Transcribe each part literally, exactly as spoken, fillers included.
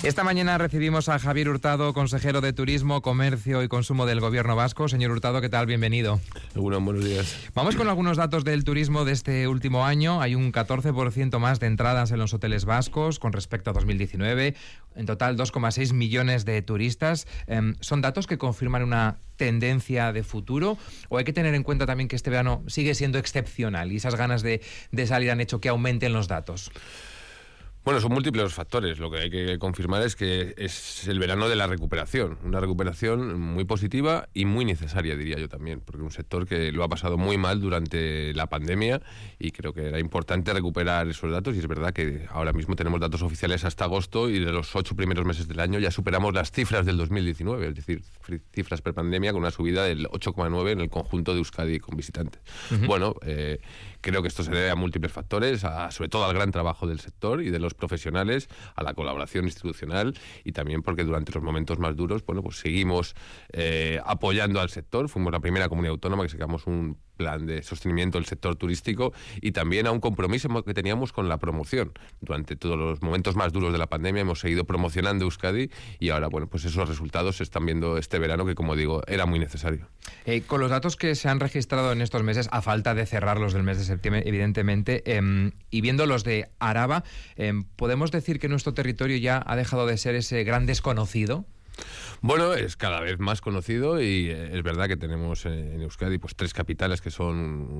Esta mañana recibimos a Javier Hurtado, consejero de Turismo, Comercio y Consumo del Gobierno vasco. Señor Hurtado, ¿qué tal? Bienvenido. Bueno, buenos días. Vamos con algunos datos del turismo de este último año. Hay un catorce por ciento más de entradas en los hoteles vascos con respecto a dos mil diecinueve. En total, dos coma seis millones de turistas. Eh, ¿Son datos que confirman una tendencia de futuro? ¿O hay que tener en cuenta también que este verano sigue siendo excepcional y esas ganas de, de salir han hecho que aumenten los datos? Bueno, son múltiples los factores. Lo que hay que confirmar es que es el verano de la recuperación. Una recuperación muy positiva y muy necesaria, diría yo también, porque un sector que lo ha pasado muy mal durante la pandemia y creo que era importante recuperar esos datos. Y es verdad que ahora mismo tenemos datos oficiales hasta agosto y de los ocho primeros meses del año ya superamos las cifras del dos mil diecinueve, es decir, cifras prepandemia con una subida del ocho coma nueve en el conjunto de Euskadi con visitantes. Uh-huh. Bueno, eh, creo que esto se debe a múltiples factores, a, sobre todo al gran trabajo del sector y de los profesionales, a la colaboración institucional y también porque durante los momentos más duros, bueno, pues seguimos eh, apoyando al sector. Fuimos la primera comunidad autónoma que sacamos un plan de sostenimiento del sector turístico y también a un compromiso que teníamos con la promoción. Durante todos los momentos más duros de la pandemia hemos seguido promocionando Euskadi y ahora, bueno, pues esos resultados se están viendo este verano que, como digo, era muy necesario. Eh, con los datos que se han registrado en estos meses, a falta de cerrar los del mes de septiembre, evidentemente, eh, y viendo los de Araba, eh, ¿podemos decir que nuestro territorio ya ha dejado de ser ese gran desconocido? Bueno, es cada vez más conocido y es verdad que tenemos en Euskadi pues tres capitales que son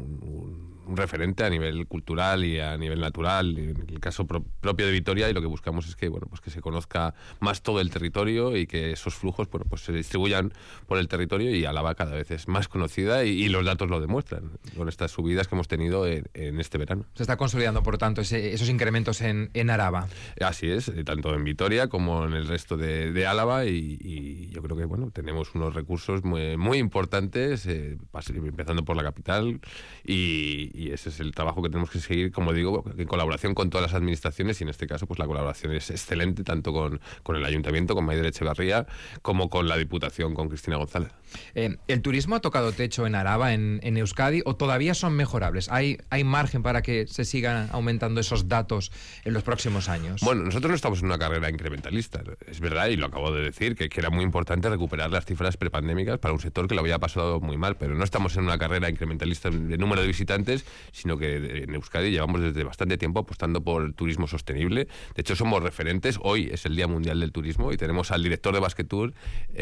un, un referente a nivel cultural y a nivel natural, en el caso pro, propio de Vitoria, y lo que buscamos es que bueno pues que se conozca más todo el territorio y que esos flujos bueno pues se distribuyan por el territorio, y Álava cada vez es más conocida y, y los datos lo demuestran con estas subidas que hemos tenido en, en este verano. Se está consolidando, por tanto, ese, esos incrementos en, en Araba. Así es, tanto en Vitoria como en el resto de, de Álava y, y Y yo creo que bueno tenemos unos recursos muy, muy importantes, eh, empezando por la capital, y, y ese es el trabajo que tenemos que seguir, como digo, en colaboración con todas las administraciones, y en este caso pues la colaboración es excelente, tanto con, con el Ayuntamiento, con Maider Echevarría, como con la Diputación, con Cristina González. Eh, ¿El turismo ha tocado techo en Araba, en, en Euskadi, o todavía son mejorables? ¿Hay, ¿Hay margen para que se sigan aumentando esos datos en los próximos años? Bueno, nosotros no estamos en una carrera incrementalista, es verdad, y lo acabo de decir, que, que era muy importante recuperar las cifras prepandémicas para un sector que lo había pasado muy mal, pero no estamos en una carrera incrementalista de número de visitantes, sino que en Euskadi llevamos desde bastante tiempo apostando por el turismo sostenible. De hecho, somos referentes. Hoy es el Día Mundial del Turismo y tenemos al director de Basquetour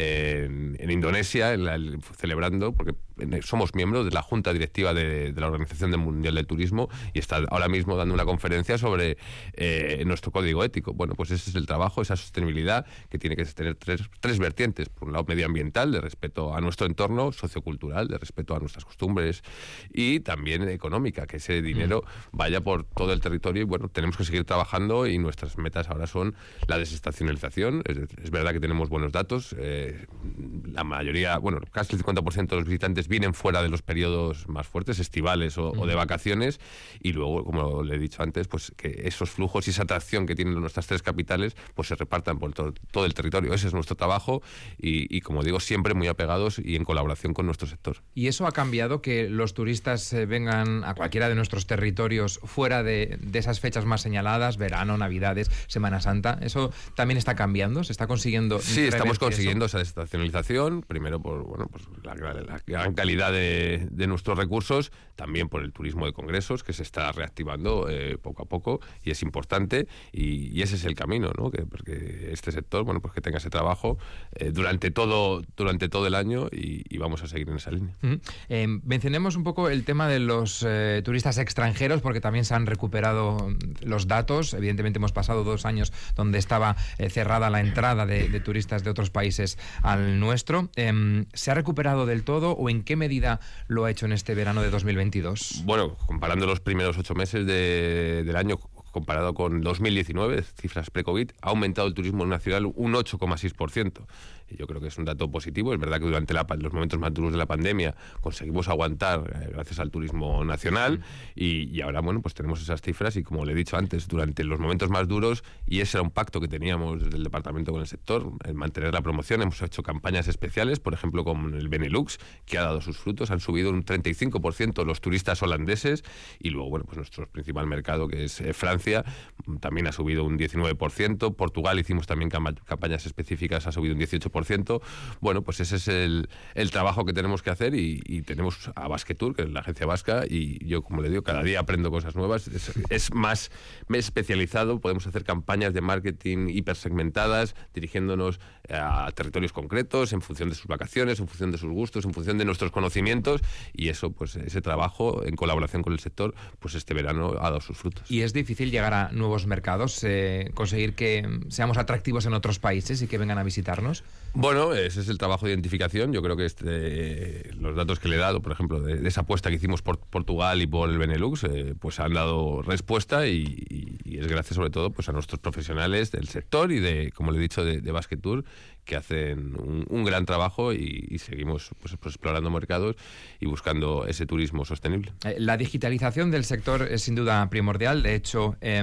en, en Indonesia en la, celebrando, porque somos miembros de la Junta Directiva de, de la Organización del Mundial del Turismo, y está ahora mismo dando una conferencia sobre eh, nuestro código ético. Bueno, pues ese es el trabajo, esa sostenibilidad que tiene que tener tres, tres vertientes. Por un lado, medioambiental, de respeto a nuestro entorno, sociocultural, de respeto a nuestras costumbres, y también económica, que ese dinero vaya por todo el territorio. Y bueno, tenemos que seguir trabajando, y nuestras metas ahora son la desestacionalización. Es, es verdad que tenemos buenos datos. Eh, la mayoría, bueno, casi el cincuenta por ciento de los visitantes vienen fuera de los periodos más fuertes, estivales o, uh-huh. o de vacaciones, y luego, como le he dicho antes, pues que esos flujos y esa atracción que tienen nuestras tres capitales pues se repartan por todo, todo el territorio. Ese es nuestro trabajo. Y, y, como digo, siempre muy apegados y en colaboración con nuestro sector. ¿Y eso ha cambiado, que los turistas eh, vengan a cualquiera de nuestros territorios fuera de, de esas fechas más señaladas, verano, Navidades, Semana Santa? ¿Eso también está cambiando? ¿Se está consiguiendo? Sí, estamos consiguiendo eso? esa desestacionalización, primero por bueno, pues la, la gran calidad de, de nuestros recursos, también por el turismo de congresos, que se está reactivando eh, poco a poco, y es importante, y, y ese es el camino, ¿no? Que, porque este sector, bueno, pues que tenga ese trabajo eh, durante todo durante todo el año, y, y vamos a seguir en esa línea. Uh-huh. Eh, mencionemos un poco el tema de los eh, turistas extranjeros, porque también se han recuperado los datos. Evidentemente hemos pasado dos años donde estaba eh, cerrada la entrada de, de turistas de otros países al nuestro. Eh, ¿Se ha recuperado del todo, o en qué medida lo ha hecho en este verano de dos mil veintidós? Bueno, comparando los primeros ocho meses de, del año comparado con dos mil diecinueve, cifras pre-COVID, ha aumentado el turismo nacional un ocho coma seis por ciento. Y yo creo que es un dato positivo. Es verdad que durante la, los momentos más duros de la pandemia conseguimos aguantar eh, gracias al turismo nacional, mm. y, y ahora, bueno, pues tenemos esas cifras, y como le he dicho antes, durante los momentos más duros, y ese era un pacto que teníamos desde el departamento con el sector, el mantener la promoción, hemos hecho campañas especiales, por ejemplo, con el Benelux, que ha dado sus frutos. Han subido un treinta y cinco por ciento los turistas holandeses, y luego, bueno, pues nuestro principal mercado, que es eh, Francia, Francia también ha subido un diecinueve por ciento, Portugal hicimos también campañas específicas, ha subido un dieciocho por ciento. Bueno, pues ese es el, el trabajo que tenemos que hacer y, y tenemos a Basquetour, que es la agencia vasca, y yo, como le digo, cada día aprendo cosas nuevas. Es, es más especializado, podemos hacer campañas de marketing hipersegmentadas, dirigiéndonos a territorios concretos, en función de sus vacaciones, en función de sus gustos, en función de nuestros conocimientos, y eso, pues ese trabajo en colaboración con el sector, pues este verano ha dado sus frutos. ¿Y es difícil llegar a nuevos mercados, eh, conseguir que seamos atractivos en otros países y que vengan a visitarnos? Bueno, ese es el trabajo de identificación. Yo creo que este, los datos que le he dado, por ejemplo, de, de esa apuesta que hicimos por Portugal y por el Benelux, eh, pues han dado respuesta y, y, y es gracias sobre todo pues a nuestros profesionales del sector y de, como le he dicho, de, de Basquetour, que hacen un, un gran trabajo y, y seguimos pues, pues explorando mercados y buscando ese turismo sostenible. La digitalización del sector es sin duda primordial. De hecho, eh,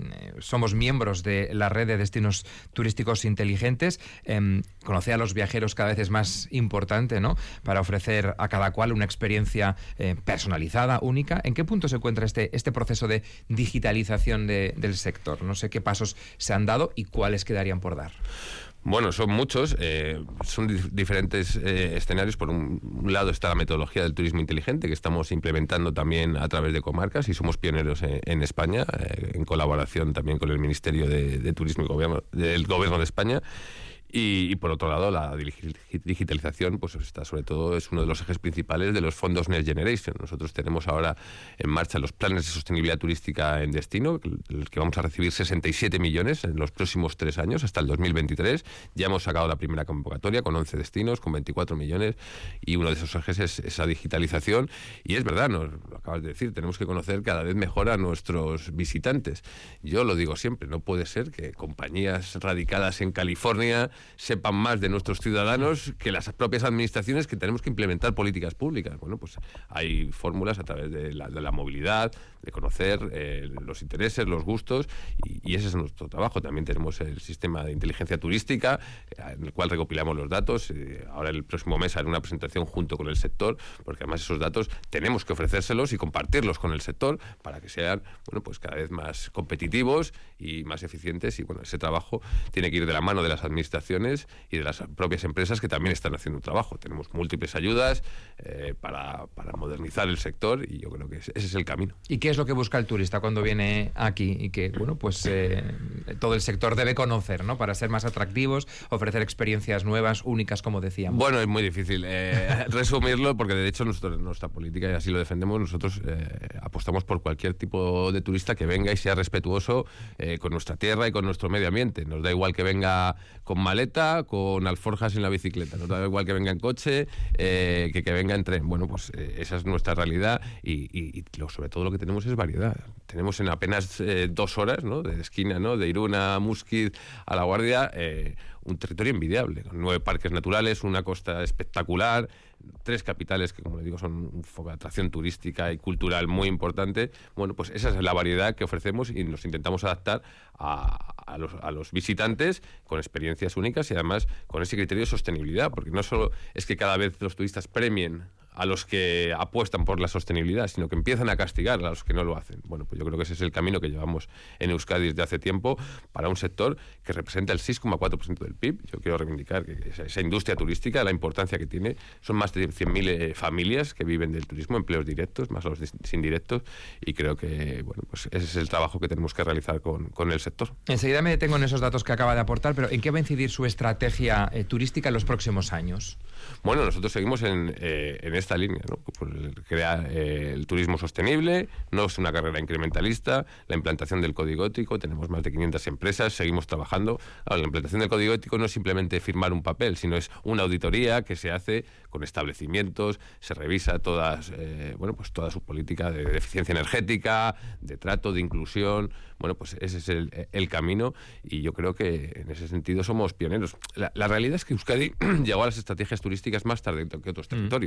somos miembros de la red de destinos turísticos inteligentes. Eh, conocer a los viajeros cada vez es más importante, ¿no?, para ofrecer a cada cual una experiencia eh, personalizada, única. ¿En qué punto se encuentra este, este proceso de digitalización de, del sector? No sé qué pasos se han dado y cuáles quedarían por dar. Bueno, son muchos, eh, son dif- diferentes eh, escenarios. Por un, un lado está la metodología del turismo inteligente, que estamos implementando también a través de comarcas y somos pioneros en, en España, eh, en colaboración también con el Ministerio de, de Turismo y Gobierno, del Gobierno de España. Y, y por otro lado, la digitalización pues está sobre todo, es uno de los ejes principales de los fondos Next Generation. Nosotros tenemos ahora en marcha los planes de sostenibilidad turística en destino, el que vamos a recibir sesenta y siete millones en los próximos tres años, hasta el dos mil veintitrés. Ya hemos sacado la primera convocatoria con once destinos, con veinticuatro millones, y uno de esos ejes es esa digitalización. Y es verdad, nos lo acabas de decir, tenemos que conocer cada vez mejor a nuestros visitantes. Yo lo digo siempre, no puede ser que compañías radicadas en California sepan más de nuestros ciudadanos que las propias administraciones, que tenemos que implementar políticas públicas. Bueno, pues hay fórmulas a través de la, de la movilidad, de conocer eh, los intereses, los gustos, y, y ese es nuestro trabajo. También tenemos el sistema de inteligencia turística, en el cual recopilamos los datos. Eh, ahora el próximo mes haré una presentación junto con el sector, porque además esos datos tenemos que ofrecérselos y compartirlos con el sector para que sean, bueno, pues cada vez más competitivos y más eficientes. Y bueno, ese trabajo tiene que ir de la mano de las administraciones y de las propias empresas, que también están haciendo un trabajo. Tenemos múltiples ayudas eh, para, para modernizar el sector, y yo creo que ese es el camino. ¿Y qué es lo que busca el turista cuando viene aquí y que, bueno, pues eh, todo el sector debe conocer, ¿no?, para ser más atractivos, ofrecer experiencias nuevas, únicas, como decíamos? Bueno, es muy difícil eh, resumirlo, porque de hecho nosotros, nuestra política, y así lo defendemos, nosotros eh, apostamos por cualquier tipo de turista que venga y sea respetuoso eh, con nuestra tierra y con nuestro medio ambiente. Nos da igual que venga con maleta, con alforjas en la bicicleta, nos da igual que venga en coche, eh, que que venga en tren. Bueno, pues eh, esa es nuestra realidad, y, y, y lo, sobre todo lo que tenemos es variedad. Tenemos en apenas eh, dos horas, ¿no?, de esquina, ¿no?, de Irún a Muskiz a La Guardia, eh, un territorio envidiable, con nueve parques naturales, una costa espectacular, tres capitales que, como le digo, son un foco de atracción turística y cultural muy importante. Bueno, pues esa es la variedad que ofrecemos y nos intentamos adaptar a, a, los, a los visitantes con experiencias únicas y además con ese criterio de sostenibilidad, porque no solo es que cada vez los turistas premien a los que apuestan por la sostenibilidad, sino que empiezan a castigar a los que no lo hacen. Bueno, pues yo creo que ese es el camino que llevamos en Euskadi desde hace tiempo para un sector que representa el seis coma cuatro por ciento del P I B. Yo quiero reivindicar que esa, esa industria turística, la importancia que tiene, son más de cien mil eh, familias que viven del turismo, empleos directos, más los indirectos, y creo que, bueno, pues ese es el trabajo que tenemos que realizar con, con el sector. Enseguida me detengo en esos datos que acaba de aportar, pero ¿en qué va a incidir su estrategia eh, turística en los próximos años? Bueno, nosotros seguimos en, eh, en esta línea, ¿no? Pues crear eh, el turismo sostenible, no es una carrera incrementalista, la implantación del código ético, tenemos más de quinientas empresas, seguimos trabajando. Claro, la implantación del código ético no es simplemente firmar un papel, sino es una auditoría que se hace con establecimientos, se revisa todas, eh, bueno, pues toda su política de, de eficiencia energética, de trato, de inclusión. Bueno, pues ese es el, el camino, y yo creo que en ese sentido somos pioneros. La, la realidad es que Euskadi llegó a las estrategias turísticas más tarde que otros territorios. Nosotros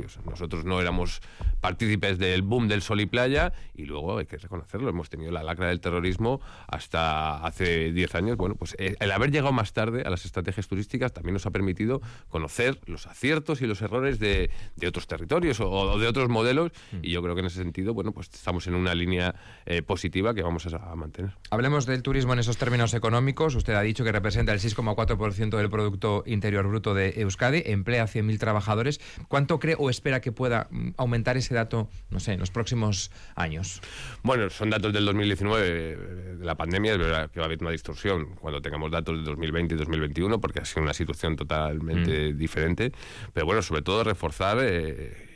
nosotros no éramos partícipes del boom del sol y playa, y luego hay que reconocerlo, hemos tenido la lacra del terrorismo hasta hace diez años. Bueno, pues el haber llegado más tarde a las estrategias turísticas también nos ha permitido conocer los aciertos y los errores de, de otros territorios o, o de otros modelos, mm. y yo creo que en ese sentido, bueno, pues estamos en una línea eh, positiva que vamos a, a mantener. Hablemos del turismo en esos términos económicos. Usted ha dicho que representa el seis coma cuatro por ciento del Producto Interior Bruto de Euskadi, emplea cien mil trabajadores. ¿Cuánto cree o espera que pueda aumentar ese dato, no sé, en los próximos años? Bueno, son datos del dos mil diecinueve, de la pandemia. Es verdad que va a haber una distorsión cuando tengamos datos del dos mil veinte y dos mil veintiuno, porque ha sido una situación totalmente mm. diferente. Pero bueno, sobre todo reforzar eh,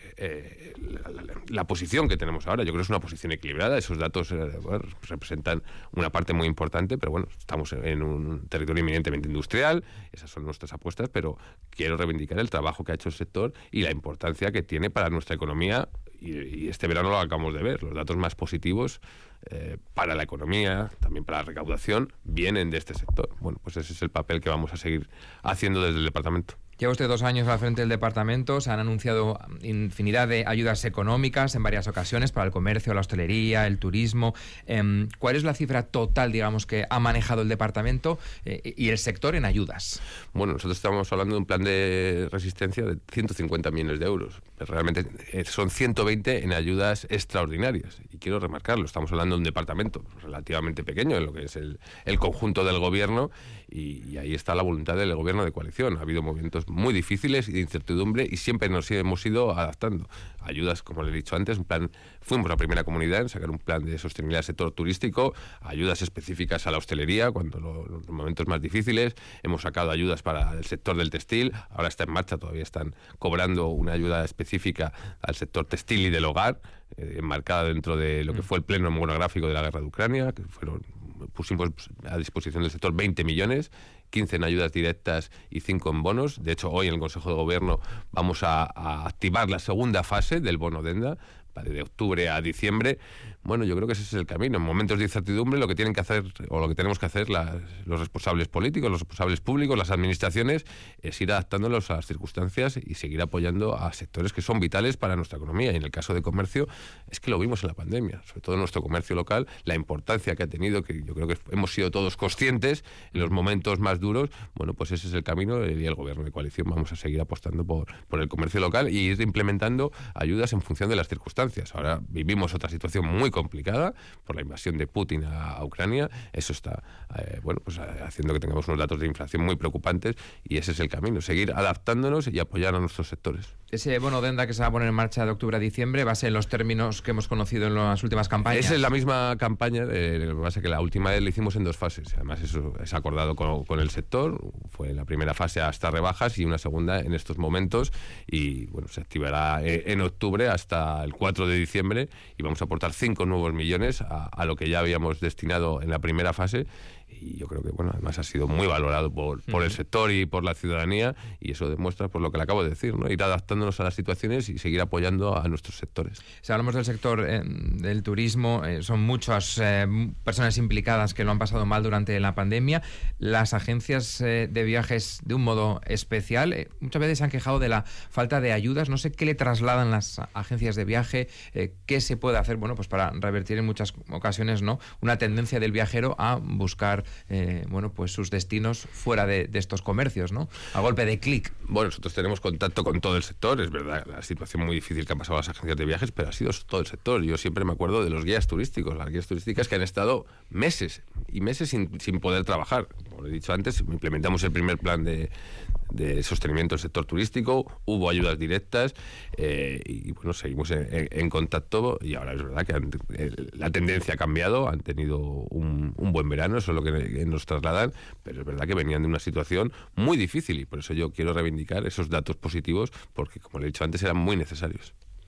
eh, la, la, la posición que tenemos ahora. Yo creo que es una posición equilibrada. Esos datos eh, bueno, representan una parte muy importante, pero bueno, estamos en un territorio eminentemente industrial. Esas son nuestras apuestas, pero quiero reivindicar el trabajo que ha hecho el sector y la importancia que tiene para nuestra economía. Y, y este verano lo acabamos de ver. Los datos más positivos eh, para la economía, también para la recaudación, vienen de este sector. Bueno, pues ese es el papel que vamos a seguir haciendo desde el departamento. Lleva usted dos años al frente del departamento. Se han anunciado infinidad de ayudas económicas en varias ocasiones para el comercio, la hostelería, el turismo. Eh, ¿Cuál es la cifra total, digamos, que ha manejado el departamento eh, y el sector en ayudas? Bueno, nosotros estamos hablando de un plan de resistencia de ciento cincuenta millones de euros. Realmente son ciento veinte en ayudas extraordinarias. Y quiero remarcarlo, estamos hablando de un departamento relativamente pequeño en lo que es el, el conjunto del gobierno, y, y ahí está la voluntad del gobierno de coalición. Ha habido momentos muy difíciles y de incertidumbre y siempre nos hemos ido adaptando. Ayudas, como le he dicho antes, un plan, fuimos la primera comunidad en sacar un plan de sostenibilidad del sector turístico, ayudas específicas a la hostelería cuando lo, los momentos más difíciles, hemos sacado ayudas para el sector del textil, ahora está en marcha, todavía están cobrando una ayuda específica al sector textil y del hogar, eh, enmarcada dentro de lo que fue el pleno monográfico de la guerra de Ucrania, que fueron pusimos a disposición del sector veinte millones, quince en ayudas directas y cinco en bonos. De hecho, hoy en el Consejo de Gobierno vamos a, a activar la segunda fase del bono Denda, de octubre a diciembre. Bueno, yo creo que ese es el camino. En momentos de incertidumbre lo que tienen que hacer, o lo que tenemos que hacer las, los responsables políticos, los responsables públicos, las administraciones, es ir adaptándolos a las circunstancias y seguir apoyando a sectores que son vitales para nuestra economía. Y en el caso de comercio, es que lo vimos en la pandemia, sobre todo en nuestro comercio local, la importancia que ha tenido, que yo creo que hemos sido todos conscientes en los momentos más duros. Bueno, pues ese es el camino, y el gobierno de coalición vamos a seguir apostando por, por el comercio local y ir implementando ayudas en función de las circunstancias. Ahora vivimos otra situación muy complicada por la invasión de Putin a, a Ucrania. Eso está eh, bueno, pues haciendo que tengamos unos datos de inflación muy preocupantes, y ese es el camino, seguir adaptándonos y apoyar a nuestros sectores. Ese bono Denda que se va a poner en marcha de octubre a diciembre va a ser en los términos que hemos conocido en las últimas campañas. Esa es la misma campaña, eh, lo que pasa es que la última vez la hicimos en dos fases. Además, eso es acordado con, con el sector. Fue la primera fase hasta rebajas y una segunda en estos momentos, y bueno, se activará en octubre hasta el cuatro de diciembre, y vamos a aportar cinco nuevos millones a, a lo que ya habíamos destinado en la primera fase. Y yo creo que, bueno, además ha sido muy valorado por, por el sector y por la ciudadanía, y eso demuestra por lo que le acabo de decir, ¿no? Ir adaptándonos a las situaciones y seguir apoyando a nuestros sectores. Si hablamos del sector eh, del turismo, eh, son muchas eh, personas implicadas que lo han pasado mal durante la pandemia. Las agencias eh, de viajes, de un modo especial, eh, muchas veces se han quejado de la falta de ayudas. No sé qué le trasladan las agencias de viaje, eh, qué se puede hacer, bueno, pues para revertir en muchas ocasiones, ¿no?, una tendencia del viajero a buscar Eh, bueno, pues sus destinos fuera de, de estos comercios, ¿no? A golpe de clic. Bueno, nosotros tenemos contacto con todo el sector, es verdad, la situación muy difícil que han pasado las agencias de viajes, pero ha sido todo el sector. Yo siempre me acuerdo de los guías turísticos, las guías turísticas que han estado meses y meses sin, sin poder trabajar. Como he dicho antes, implementamos el primer plan de, de sostenimiento del sector turístico, hubo ayudas directas, eh, y bueno, seguimos en, en, en contacto, y ahora es verdad que han, eh, la tendencia ha cambiado, han tenido un, un buen verano, eso es lo que nos trasladan, pero es verdad que venían de una situación muy difícil, y por eso yo quiero reivindicar esos datos positivos, porque como le he dicho antes, eran muy necesarios.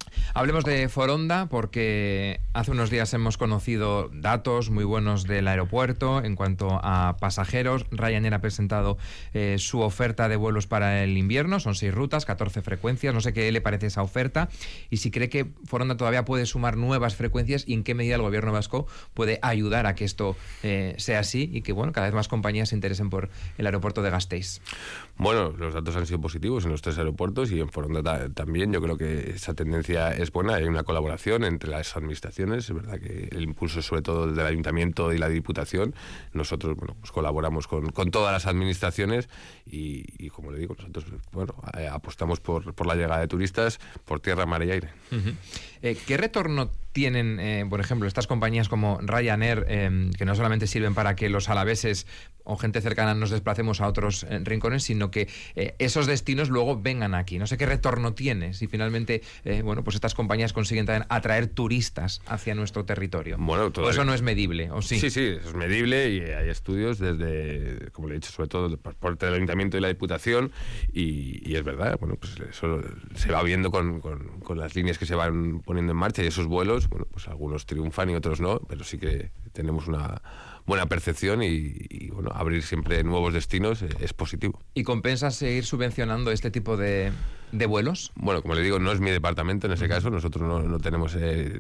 Hablemos de Foronda, porque hace unos días hemos conocido datos muy buenos del aeropuerto en cuanto a pasajeros. Ryanair ha presentado eh, su oferta de vuelos para el invierno. Son seis rutas, catorce frecuencias. No sé qué le parece esa oferta y si cree que Foronda todavía puede sumar nuevas frecuencias y en qué medida el gobierno vasco puede ayudar a que esto eh, sea así y que bueno, cada vez más compañías se interesen por el aeropuerto de Gasteiz. Bueno, los datos han sido positivos en los tres aeropuertos y en Foronda ta- también. Yo creo que esa tendencia es buena. Hay una colaboración entre las administraciones. Es verdad que el impulso, sobre todo del Ayuntamiento y la Diputación, nosotros bueno, pues colaboramos con, con todas las administraciones y, y, como le digo, nosotros bueno, eh, apostamos por, por la llegada de turistas por tierra, mar y aire. Uh-huh. Eh, ¿Qué retorno tienen, eh, por ejemplo, estas compañías como Ryanair, eh, que no solamente sirven para que los alaveses o gente cercana nos desplacemos a otros eh, rincones, sino que eh, esos destinos luego vengan aquí? No sé qué retorno tiene si finalmente eh, bueno, pues estas compañías consiguen también atraer turistas hacia nuestro territorio. Bueno, ¿O eso no es medible? ¿O sí? Sí, sí, eso es medible y hay estudios desde, como le he dicho, sobre todo por parte del Ayuntamiento y la Diputación y, y es verdad, bueno, pues eso se va viendo con, con, con las líneas que se van poniendo en marcha y esos vuelos, bueno, pues algunos triunfan y otros no, pero sí que tenemos una buena percepción y, y bueno, abrir siempre nuevos destinos es positivo. ¿Y compensa seguir subvencionando este tipo de, de vuelos? Bueno, como le digo, no es mi departamento en ese caso, nosotros no, no tenemos eh,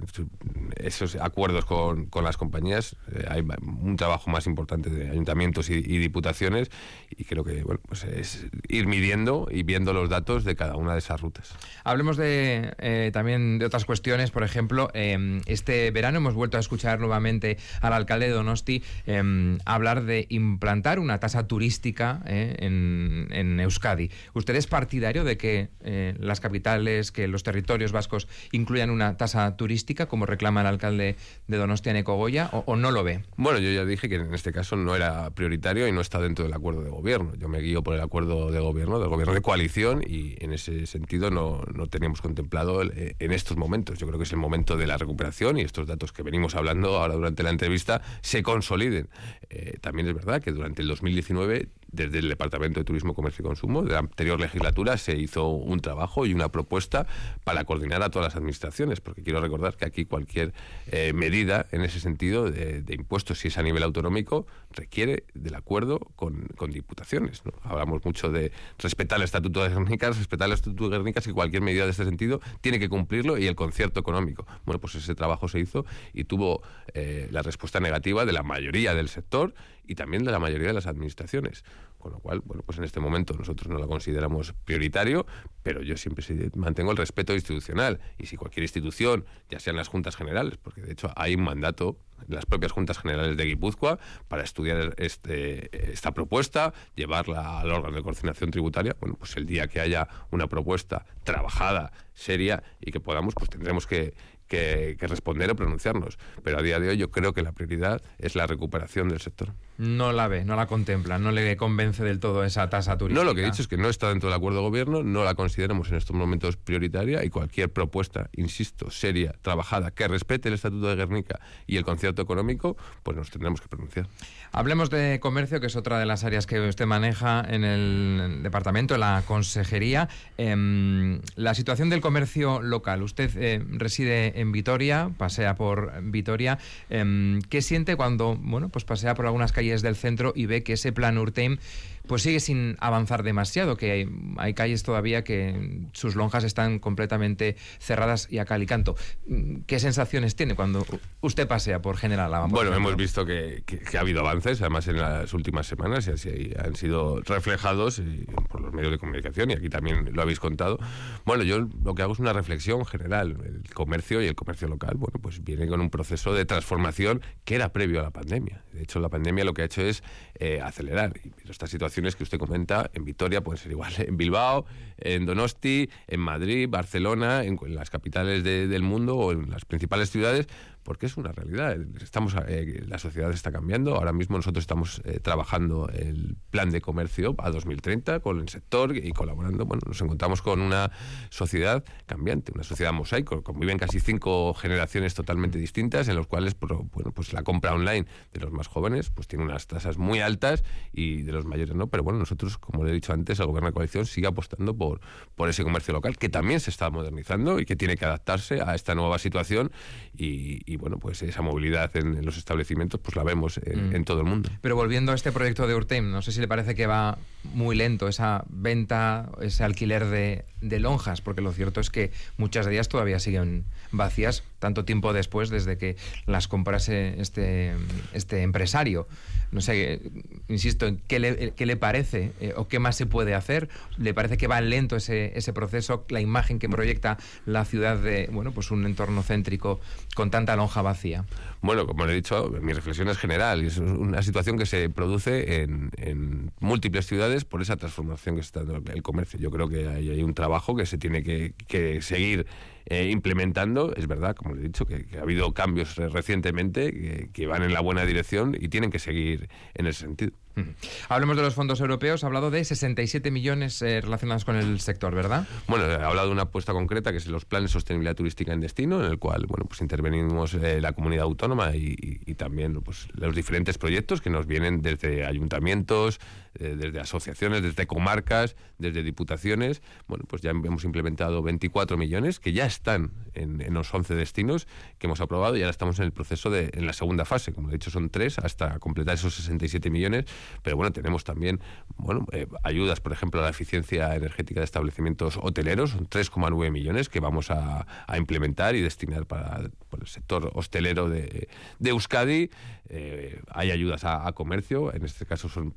esos acuerdos con, con las compañías, eh, hay un trabajo más importante de ayuntamientos y, y diputaciones y creo que bueno, pues es ir midiendo y viendo los datos de cada una de esas rutas. Hablemos de eh, también de otras cuestiones, por ejemplo, eh, este verano hemos vuelto a escuchar nuevamente al alcalde de Donosti eh, hablar de implantar una tasa turística eh, en, en Euskadi. ¿Usted es partidario de que eh, las capitales, que los territorios vascos incluyan una tasa turística, como reclama el alcalde de Donostia, Eneko Goya, o, o no lo ve? Bueno, yo ya dije que en este caso no era prioritario y no está dentro del acuerdo de gobierno. Yo me guío por el acuerdo de gobierno, del gobierno de coalición, y en ese sentido no, no teníamos contemplado el, en estos momentos. Yo creo que es el momento de la recuperación y estos datos que venimos hablando ahora durante la entrevista se consoliden. Eh, también es verdad que durante el dos mil diecinueve, desde el Departamento de Turismo, Comercio y Consumo de la anterior legislatura, se hizo un trabajo y una propuesta para coordinar a todas las administraciones, porque quiero recordar que aquí cualquier eh, medida en ese sentido de, de impuestos, si es a nivel autonómico, requiere del acuerdo con, con diputaciones, ¿no? Hablamos mucho de respetar el Estatuto de Gernika, respetar el Estatuto de Gernika, y cualquier medida de este sentido tiene que cumplirlo, y el concierto económico. Bueno, pues ese trabajo se hizo y tuvo eh, la respuesta negativa de la mayoría del sector y también de la mayoría de las administraciones. Con lo cual, bueno, pues en este momento nosotros no la consideramos prioritario, pero yo siempre mantengo el respeto institucional. Y si cualquier institución, ya sean las Juntas Generales, porque de hecho hay un mandato en las propias Juntas Generales de Guipúzcoa para estudiar este, esta propuesta, llevarla al órgano de coordinación tributaria, bueno, pues el día que haya una propuesta trabajada, seria y que podamos, pues tendremos que Que, que responder o pronunciarnos. Pero a día de hoy yo creo que la prioridad es la recuperación del sector. No la ve, no la contempla, no le convence del todo esa tasa turística. No, lo que he dicho es que no está dentro del acuerdo de gobierno, no la consideramos en estos momentos prioritaria y cualquier propuesta, insisto, seria, trabajada, que respete el Estatuto de Gernika y el concierto económico, pues nos tendremos que pronunciar. Hablemos de comercio, que es otra de las áreas que usted maneja en el departamento, en la consejería. Eh, la situación del comercio local. Usted eh, reside en Vitoria, pasea por Vitoria. Eh, ¿Qué siente cuando bueno, pues pasea por algunas calles del centro y ve que ese plan Urteim pues sigue sin avanzar demasiado, que hay, hay calles todavía que sus lonjas están completamente cerradas y a cal y canto? ¿Qué sensaciones tiene cuando usted pasea por General Lama? Bueno, hemos visto que, que, que ha habido avances, además en las últimas semanas, y así han sido reflejados y, por los medios de comunicación, y aquí también lo habéis contado. Bueno, yo lo que hago es una reflexión general. El comercio y el comercio local, bueno, pues viene con un proceso de transformación que era previo a la pandemia. De hecho, la pandemia lo que ha hecho es eh, acelerar. Y estas situaciones que usted comenta en Vitoria pueden ser igual en Bilbao, en Donosti, en Madrid, Barcelona, en, en las capitales de, del mundo o en las principales ciudades, porque es una realidad. Estamos, eh, la sociedad está cambiando. Ahora mismo nosotros estamos eh, trabajando el plan de comercio a dos mil treinta con el sector y colaborando. Bueno, nos encontramos con una sociedad cambiante, una sociedad mosaico. Conviven casi cinco generaciones totalmente distintas, en los cuales, bueno, pues la compra online de los más jóvenes pues tiene unas tasas muy altas y de los mayores no. Pero bueno, nosotros, como le he dicho antes, el Gobierno de coalición sigue apostando por, por ese comercio local, que también se está modernizando y que tiene que adaptarse a esta nueva situación. Y, y bueno, pues esa movilidad en, en los establecimientos pues la vemos en, mm. en todo el mundo. Pero volviendo a este proyecto de Urtem, no sé si le parece que va muy lento esa venta, ese alquiler de, de lonjas, porque lo cierto es que muchas de ellas todavía siguen vacías tanto tiempo después desde que las comprase este, este empresario. No sé, insisto, ¿qué le, qué le parece eh, o qué más se puede hacer? ¿Le parece que va lento ese, ese proceso, la imagen que proyecta la ciudad de, bueno, pues un entorno céntrico con tanta lonja vacía? Bueno, como le he dicho, mi reflexión es general. Es una situación que se produce en, en múltiples ciudades por esa transformación que está dando el comercio. Yo creo que hay, hay un trabajo que se tiene que, que seguir eh, implementando. Es verdad, como le he dicho, que, que ha habido cambios recientemente que, que van en la buena dirección y tienen que seguir en ese sentido. Uh-huh. Hablemos de los fondos europeos. Ha hablado de sesenta y siete millones eh, relacionados con el sector, ¿verdad? Bueno, he hablado de una apuesta concreta que es los planes de sostenibilidad turística en destino, en el cual, bueno, pues intervenimos eh, la comunidad autónoma y, y, y también pues, los diferentes proyectos que nos vienen desde ayuntamientos, eh, desde asociaciones, desde comarcas, desde diputaciones. Bueno, pues ya hemos implementado veinticuatro millones que ya están en, en los once destinos que hemos aprobado y ahora estamos en el proceso de, en la segunda fase. Como he dicho, son tres hasta completar esos sesenta y siete millones. Pero bueno, tenemos también bueno eh, ayudas, por ejemplo, a la eficiencia energética de establecimientos hoteleros, son tres coma nueve millones que vamos a, a implementar y destinar para, para el sector hostelero de, de Euskadi. Eh, hay ayudas a, a comercio, en este caso son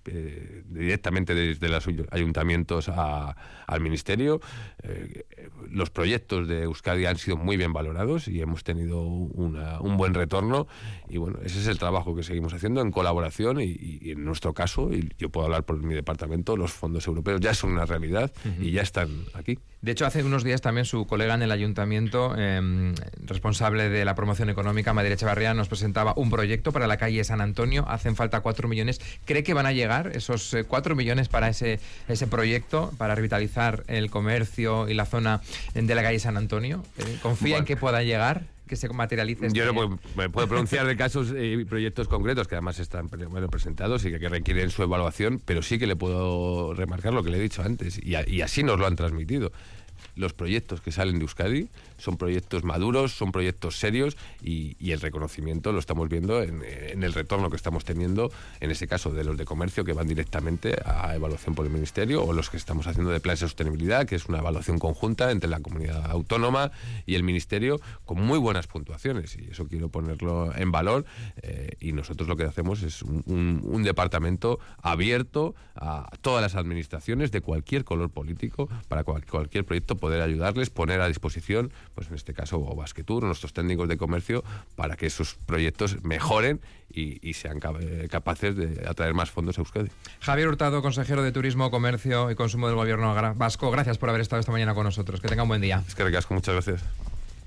eh, directamente desde los ayuntamientos a, al ministerio. Eh, los proyectos de Euskadi han sido muy bien valorados y hemos tenido una, un buen retorno y bueno, ese es el trabajo que seguimos haciendo en colaboración y, y en nuestro caso, y yo puedo hablar por mi departamento, los fondos europeos ya son una realidad uh-huh. y ya están aquí. De hecho, hace unos días también su colega en el ayuntamiento, eh, responsable de la promoción económica, Madier Echevarría, nos presentaba un proyecto para la calle San Antonio. Hacen falta cuatro millones. ¿Cree que van a llegar esos eh, cuatro millones para ese, ese proyecto, para revitalizar el comercio y la zona de la calle San Antonio? Eh, ¿Confía bueno. en que pueda llegar? Que se materialice este... Yo no puedo, me puedo pronunciar de casos y eh, proyectos concretos que además están bueno, presentados y que, que requieren su evaluación, pero sí que le puedo remarcar lo que le he dicho antes y, a, y así nos lo han transmitido. Los proyectos que salen de Euskadi son proyectos maduros, son proyectos serios y, y el reconocimiento lo estamos viendo en, en el retorno que estamos teniendo, en ese caso de los de comercio que van directamente a evaluación por el Ministerio o los que estamos haciendo de planes de sostenibilidad, que es una evaluación conjunta entre la comunidad autónoma y el Ministerio con muy buenas puntuaciones y eso quiero ponerlo en valor eh, y nosotros lo que hacemos es un, un, un departamento abierto a todas las administraciones de cualquier color político para cual, cualquier proyecto poder ayudarles, poner a disposición, pues en este caso o Basquetour o nuestros técnicos de comercio para que esos proyectos mejoren y, y sean capaces de atraer más fondos a Euskadi. Javier Hurtado, consejero de Turismo, Comercio y Consumo del Gobierno vasco, gracias por haber estado esta mañana con nosotros. Que tenga un buen día. Es que ricasco, muchas gracias.